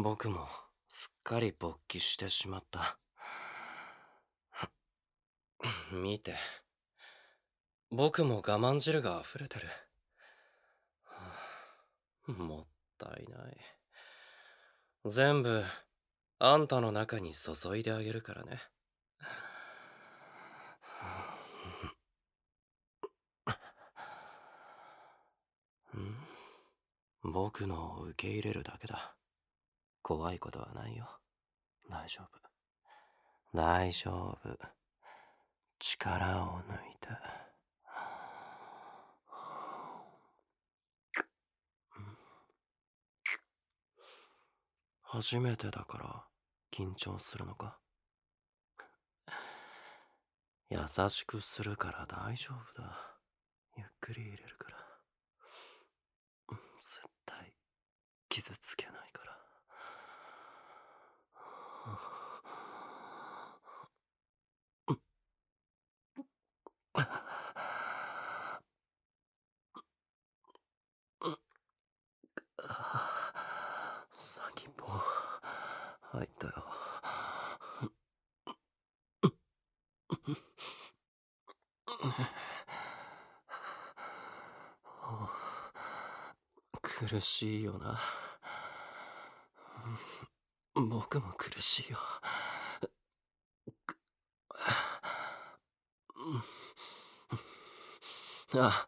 僕もすっかり勃起してしまった。見て、僕も我慢汁が溢れてる。もったいない。全部、あんたの中に注いであげるからね。僕のを受け入れるだけだ。怖いことはないよ。大丈夫。大丈夫。力を抜いて。初めてだから緊張するのか？優しくするから大丈夫だ。ゆっくり入れるから。絶対傷つけないから。先っぽ入ったよ。苦しいよな。僕も苦しいよ。あ、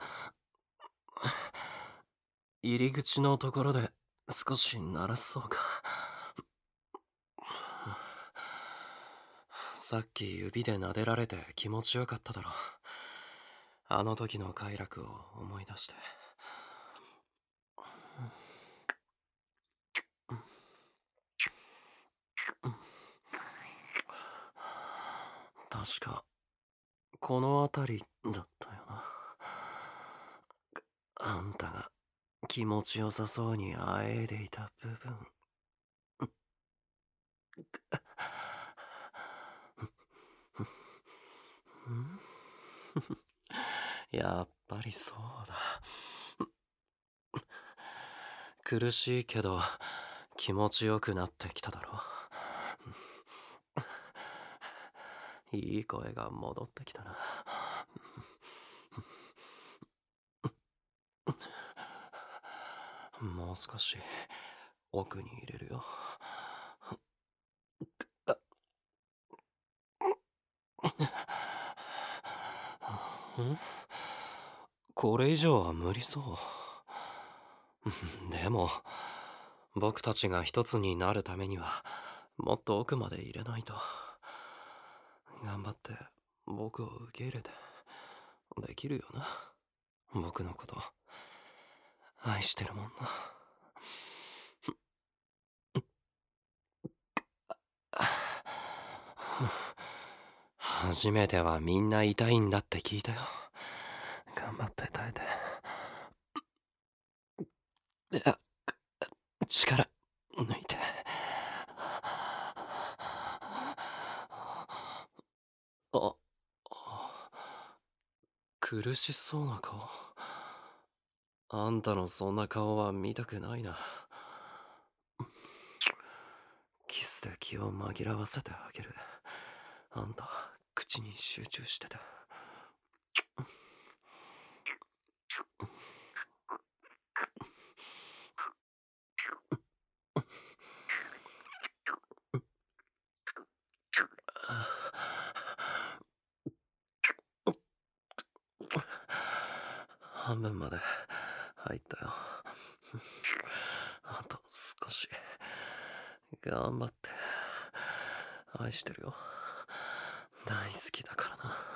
入り口のところで少し鳴らそうか。さっき指で撫でられて気持ちよかっただろ。あの時の快楽を思い出して。確か、この辺りだったよな。あんたが気持ちよさそうにあえいでいた部分。やっぱりそうだ。苦しいけど気持ちよくなってきただろ。いい声が戻ってきたな。もう少し奥に入れるよ。ん？これ以上は無理そう。でも、僕たちが一つになるためには、もっと奥まで入れないと。頑張って僕を受け入れて、できるよな。僕のこと、愛してるもんな。初めてはみんな痛いんだって聞いたよ。頑張って耐えて。力抜いて。あ、苦しそうな顔。あんたのそんな顔は見たくないな。キスで気を紛らわせてあげる。あんた、口に集中してて。半分まで入ったよ。あと少し。頑張って。愛してるよ。大好きだからな。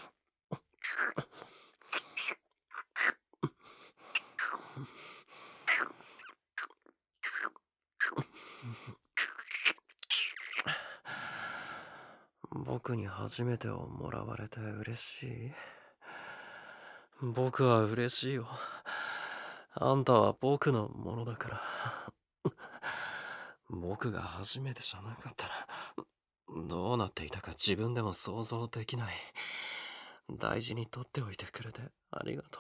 僕に初めてをもらわれて嬉しい？僕は嬉しいよ。あんたは僕のものだから。僕が初めてじゃなかったら、どうなっていたか自分でも想像できない。大事に取っておいてくれてありがとう。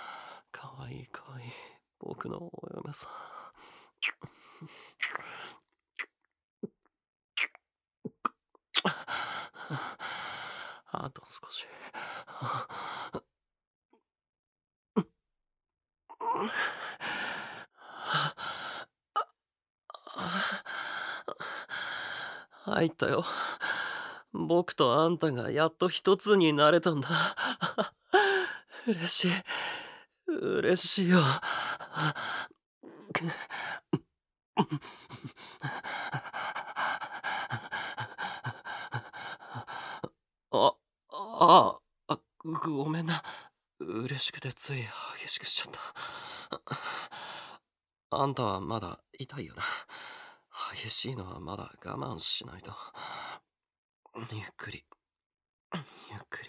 かわいいかわいい。僕のお嫁さん。 あと少し。入ったよ。僕とあんたがやっと一つになれたんだ。嬉しい。嬉しいよ。あ、ごめんな。嬉しくてつい激しくしちゃった。あんたはまだ痛いよな。激しいのはまだ我慢しないと。ゆっくり、ゆっくり。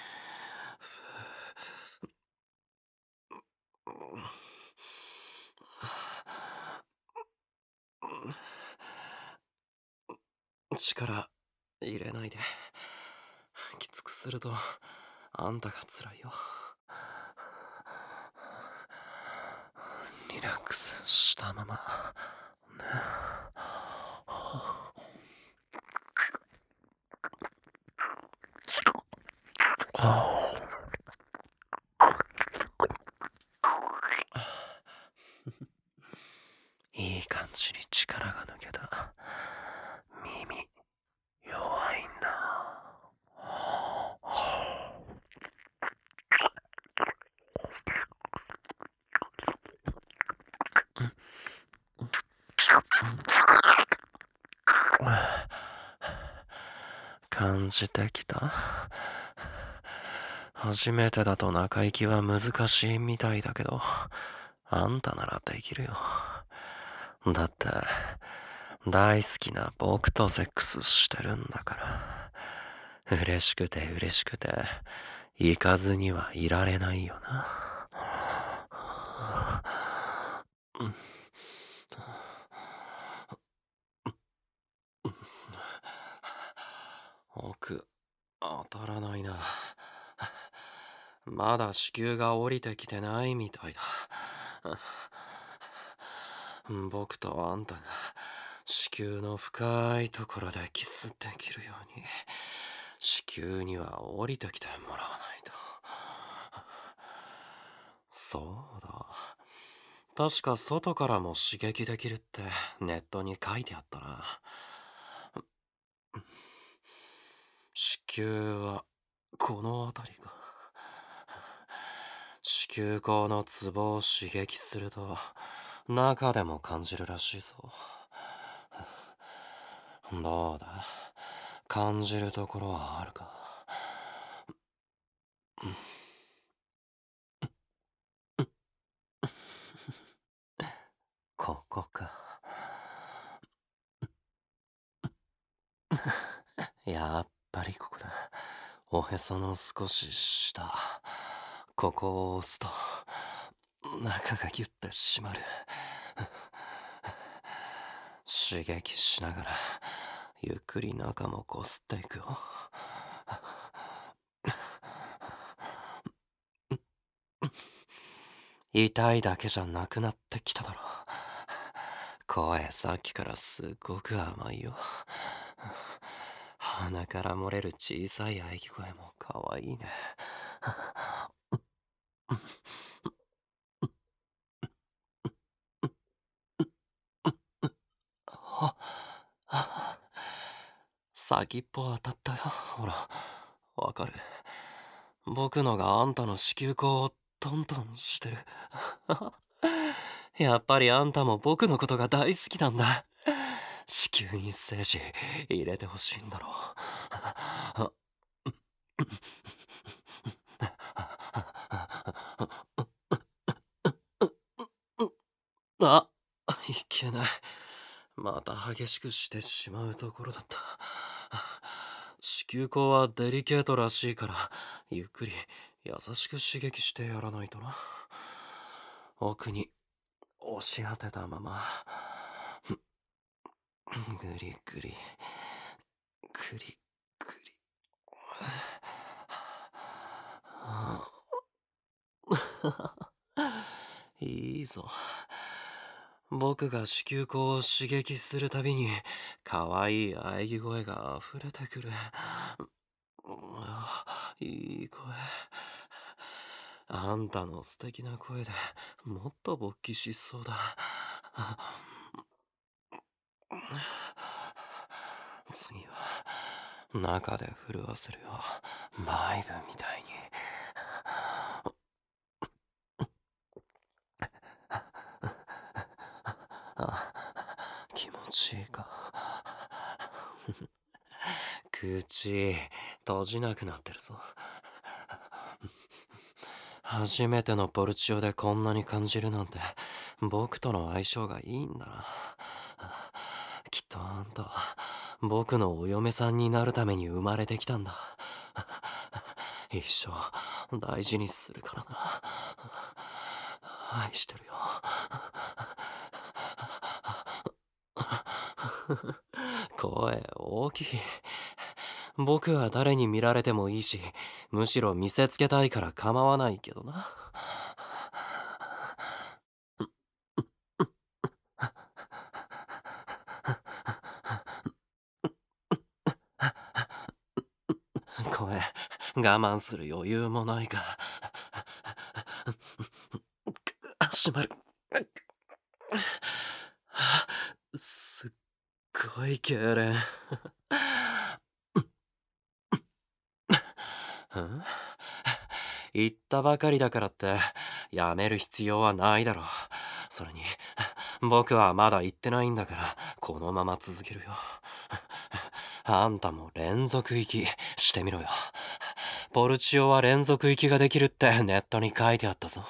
力入れないで。きつくするとあんたが辛いよ。リラックスしたままね。いい感じに力が抜けた。耳弱いんだ。感じてきた。初めてだと中行きは難しいみたいだけど、あんたならできるよ。だって、大好きな僕とセックスしてるんだから。嬉しくて嬉しくて、行かずにはいられないよな。奥、当たらないな。まだ子宮が降りてきてないみたいだ。僕とあんたが子宮の深いところでキスできるように、子宮には降りてきてもらわないと。そうだ。確か外からも刺激できるってネットに書いてあったな。子宮はこの辺りか。子宮口のツボを刺激すると中でも感じるらしいぞ。どうだ、感じるところはあるか。ここか。やっぱりここだ。おへその少し下。ここを押すと中がギュッて締まる。刺激しながらゆっくり中もこすっていくよ。痛いだけじゃなくなってきただろ。声さっきからすっごく甘いよ。鼻から漏れる小さい喘ぎ声もかわいいね。あ、あ、先っぽ当たったよ。ほら、わかる。僕のがあんたの子宮口をトントンしてる。やっぱりあんたも僕のことが大好きなんだ。子宮に精子入れてほしいんだろう。いけない。また激しくしてしまうところだった。子宮口はデリケートらしいから、ゆっくり優しく刺激してやらないとな。奥に押し当てたまま、ぐりぐり、ぐりぐり。いいぞ。僕が子宮口を刺激するたびに、可愛い喘ぎ声が溢れてくる。 いい声。あんたの素敵な声でもっと勃起しそうだ。次は中で震わせるよ。マイブみたいに。あ、気持ちいいか。口閉じなくなってるぞ。初めてのポルチオでこんなに感じるなんて、僕との相性がいいんだな。きっとあんたは僕のお嫁さんになるために生まれてきたんだ。一生大事にするからな。愛してるよ。声大きい。僕は誰に見られてもいいし、むしろ見せつけたいから構わないけどな。声我慢する余裕もないが。閉まる。すっごい痙攣。ん言ったばかりだからってやめる必要はないだろう。それに僕はまだ言ってないんだからこのまま続けるよ。あんたも連続息してみろよ。ポルチオは連続息ができるってネットに書いてあったぞ。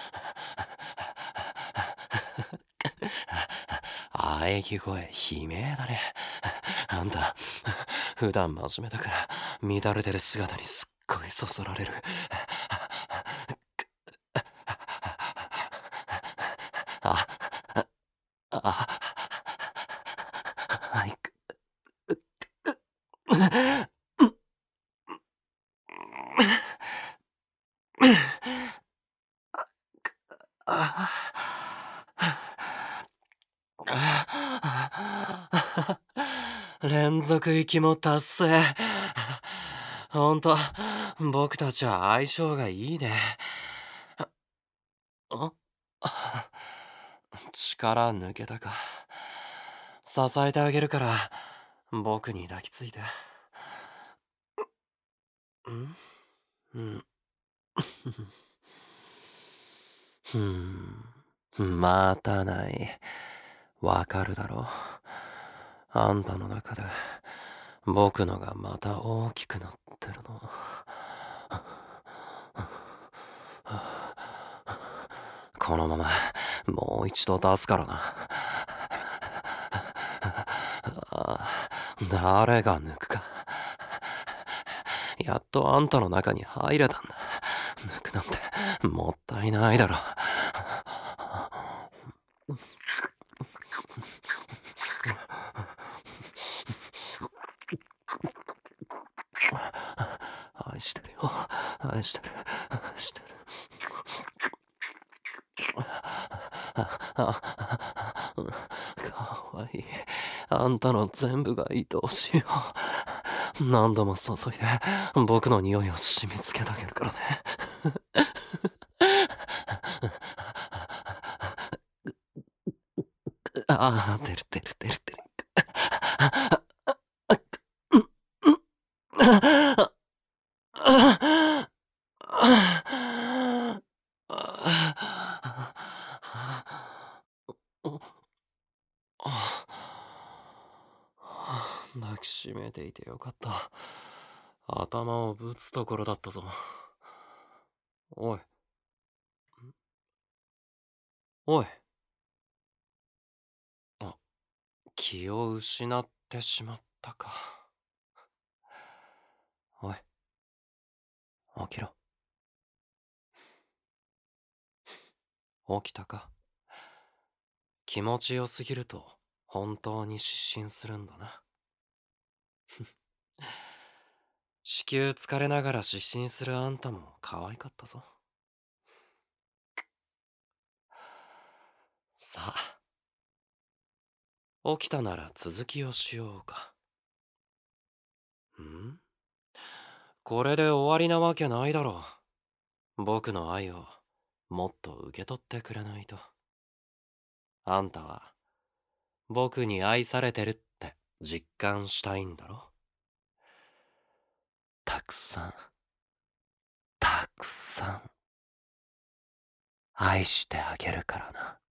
喘ぎ声悲鳴だね。あんた普段真面目だから乱れてる姿にすっごいそそられる。あ、あ、はいく。連続息も達成。ほんと、僕たちは相性がいいね。あ力抜けたか。支えてあげるから、僕に抱きついて。んうん。ふん。またない。わかるだろう。あんたの中で、僕のがまた大きくなってるの。このまま、もう一度出すからな。誰が抜くか。やっとあんたの中に入れたんだ。抜くなんて、もったいないだろ。愛してるよ。愛してる。愛してる。かわいい。あんたの全部が愛おしいよ。何度も注いで僕の匂いを染みつけてあげるからね。ああ、出る出る出る出る。抱きしめていてよかった。頭をぶつところだったぞ。おい、おい。あ、気を失ってしまったか。おい、起きろ。起きたか。気持ちよすぎると本当に失神するんだな。子宮疲れながら失神するあんたも可愛かったぞ。さあ、起きたなら続きをしようか。んこれで終わりなわけないだろう。僕の愛をもっと受け取ってくれないと。あんたは僕に愛されてるって実感したいんだろ。たくさん、たくさん愛してあげるからな。